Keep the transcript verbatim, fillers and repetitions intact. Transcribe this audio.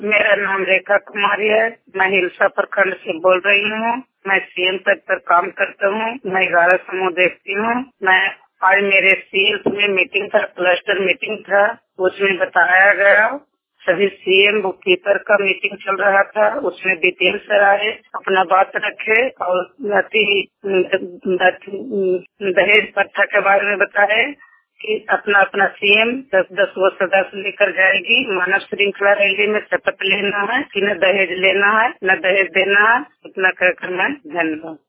मेरा नाम रेखा कुमारी है। मैं हिलसा प्रखंड से बोल रही हूँ। मैं सीएम पद पर काम करता हूँ। मैं ग्यारह समूह देखती हूँ। मैं आज मेरे सीएम में मीटिंग था, क्लस्टर मीटिंग था। उसमें बताया गया सभी सीएम बुक कीपर का मीटिंग चल रहा था। उसमें डिटेल सर आए, अपना बात रखे और दहेज प्रथा के बारे में बताए कि अपना अपना सीएम दस दस वो सदस्य लेकर जाएगी। मानव श्रृंखला रैली में शपथ लेना है कि न दहेज लेना है न दहेज देना है। इतना कहकर मैं धन्यवाद।